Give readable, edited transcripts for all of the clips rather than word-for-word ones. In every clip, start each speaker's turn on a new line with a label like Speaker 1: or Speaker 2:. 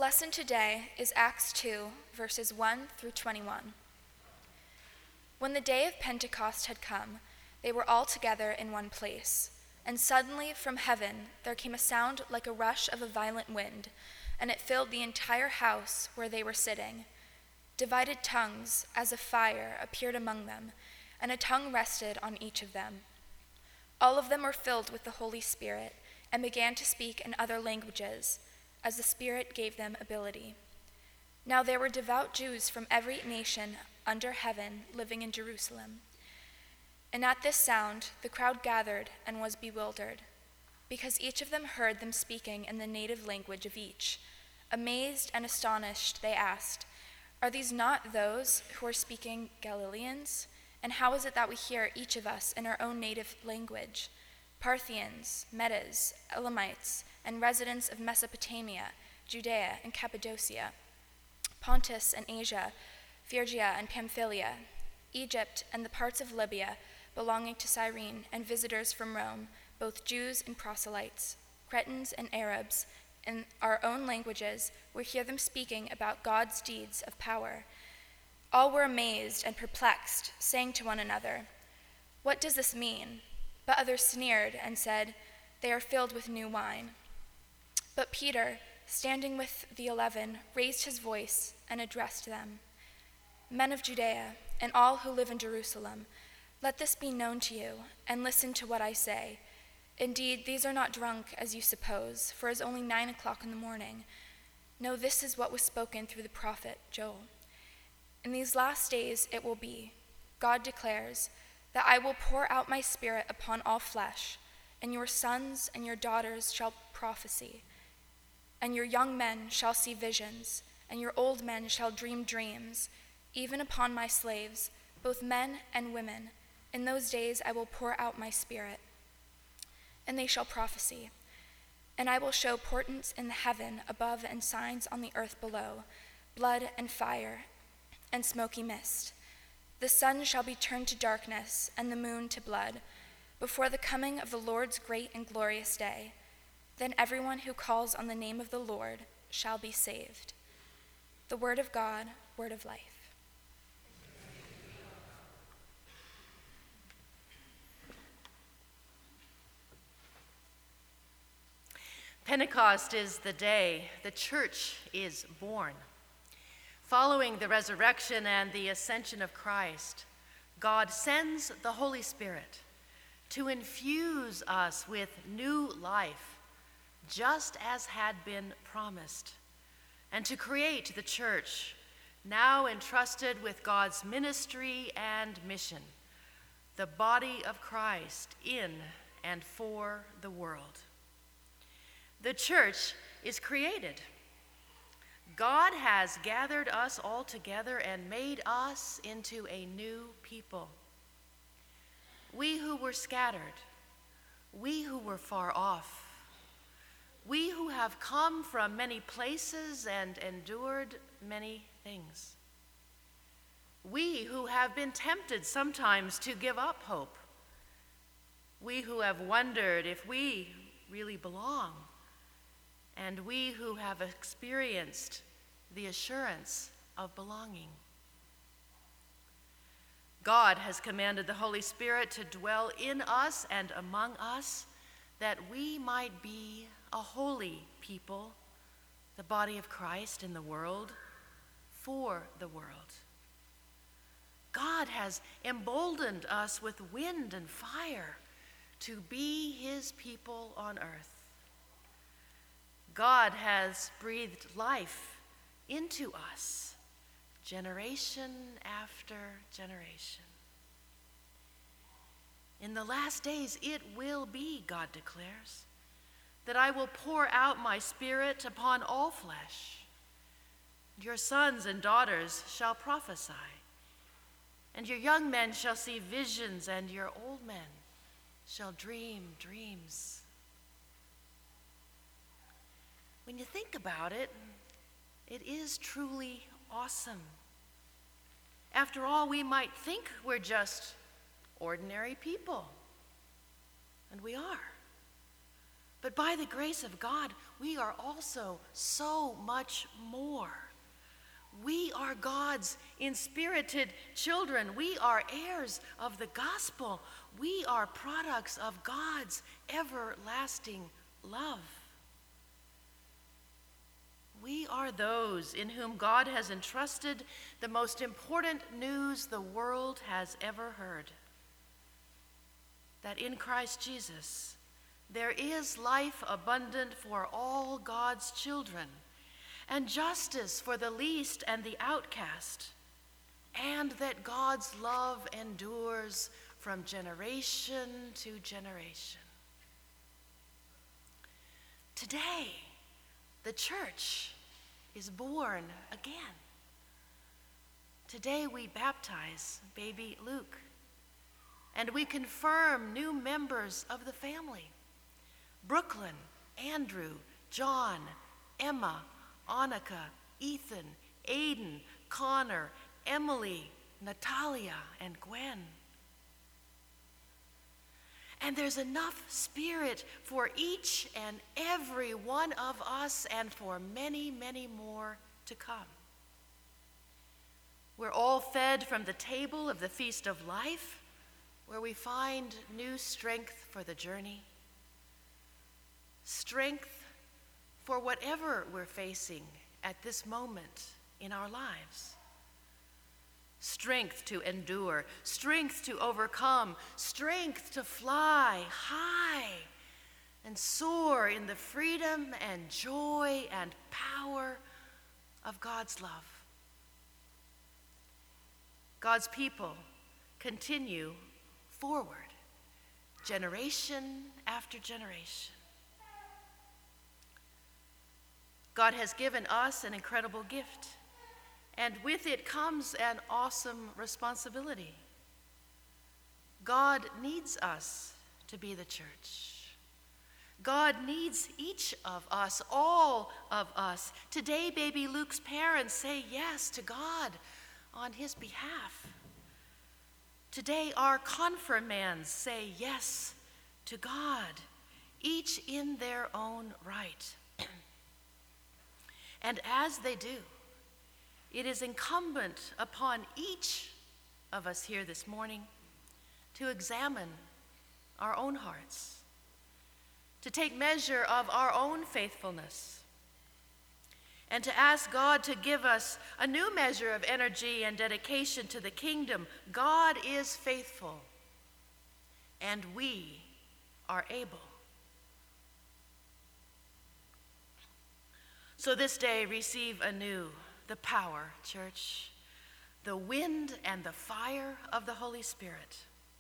Speaker 1: lesson today is Acts 2, verses 1 through 21. When the day of Pentecost had come, they were all together in one place. And suddenly from heaven there came a sound like a rush of a violent wind, and it filled the entire house where they were sitting. Divided tongues, as of fire, appeared among them, and a tongue rested on each of them. All of them were filled with the Holy Spirit and began to speak in other languages, as the Spirit gave them ability. Now there were devout Jews from every nation under heaven living in Jerusalem. And at this sound the crowd gathered and was bewildered, because each of them heard them speaking in the native language of each. Amazed and astonished, they asked, "Are these not those who are speaking Galileans? And how is it that we hear each of us in our own native language? Parthians, Medes, Elamites, and residents of Mesopotamia, Judea and Cappadocia, Pontus and Asia, Phrygia and Pamphylia, Egypt and the parts of Libya belonging to Cyrene, and visitors from Rome, both Jews and proselytes, Cretans and Arabs, in our own languages, we hear them speaking about God's deeds of power." All were amazed and perplexed, saying to one another, "What does this mean?" But others sneered and said, "They are filled with new wine." But Peter, standing with the 11, raised his voice and addressed them. "Men of Judea, and all who live in Jerusalem, let this be known to you, and listen to what I say. Indeed, these are not drunk, as you suppose, for it is only 9 o'clock in the morning. No, this is what was spoken through the prophet Joel. In these last days it will be, God declares, that I will pour out my Spirit upon all flesh, and your sons and your daughters shall prophesy, and your young men shall see visions, and your old men shall dream dreams, even upon my slaves, both men and women. In those days I will pour out my Spirit, and they shall prophesy. And I will show portents in the heaven above and signs on the earth below, blood and fire and smoky mist. The sun shall be turned to darkness and the moon to blood, before the coming of the Lord's great and glorious day. Then everyone who calls on the name of the Lord shall be saved." The word of God, word of life.
Speaker 2: Pentecost is the day the church is born. Following the resurrection and the ascension of Christ, God sends the Holy Spirit to infuse us with new life, just as had been promised, and to create the church, now entrusted with God's ministry and mission, the body of Christ in and for the world. The church is created. God has gathered us all together and made us into a new people. We who were scattered, we who were far off, we who have come from many places and endured many things. We who have been tempted sometimes to give up hope. We who have wondered if we really belong. And we who have experienced the assurance of belonging. God has commanded the Holy Spirit to dwell in us and among us, that we might be a holy people, the body of Christ in the world, for the world. God has emboldened us with wind and fire to be his people on earth. God has breathed life into us, generation after generation. In the last days it will be, God declares, that I will pour out my Spirit upon all flesh. Your sons and daughters shall prophesy, and your young men shall see visions, and your old men shall dream dreams. When you think about it, it is truly awesome. After all, we might think we're just ordinary people, and we are. But by the grace of God, we are also so much more. We are God's inspirited children. We are heirs of the gospel. We are products of God's everlasting love. We are those in whom God has entrusted the most important news the world has ever heard. That in Christ Jesus, there is life abundant for all God's children, and justice for the least and the outcast, and that God's love endures from generation to generation. Today, the church is born again. Today we baptize baby Luke, and we confirm new members of the family: Brooklyn, Andrew, John, Emma, Annika, Ethan, Aiden, Connor, Emily, Natalia, and Gwen. And there's enough spirit for each and every one of us and for many, many more to come. We're all fed from the table of the feast of life, where we find new strength for the journey, strength for whatever we're facing at this moment in our lives. Strength to endure, strength to overcome, strength to fly high and soar in the freedom and joy and power of God's love. God's people continue forward, generation after generation. God has given us an incredible gift, and with it comes an awesome responsibility. God needs us to be the church. God needs each of us, all of us. Today, baby Luke's parents say yes to God on his behalf. Today, our confirmands say yes to God, each in their own right. And as they do, it is incumbent upon each of us here this morning to examine our own hearts, to take measure of our own faithfulness, and to ask God to give us a new measure of energy and dedication to the kingdom. God is faithful, and we are able. So this day, receive anew the power, church, the wind and the fire of the Holy Spirit.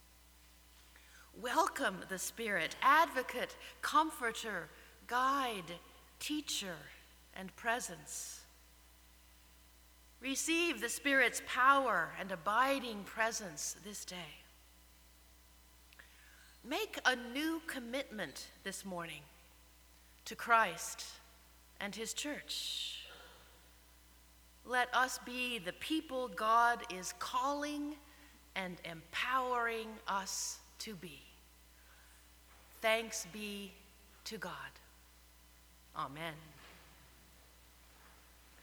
Speaker 2: Welcome the Spirit, advocate, comforter, guide, teacher, and presence. Receive the Spirit's power and abiding presence this day. Make a new commitment this morning to Christ and his church. Let us be the people God is calling and empowering us to be. Thanks be to God. Amen.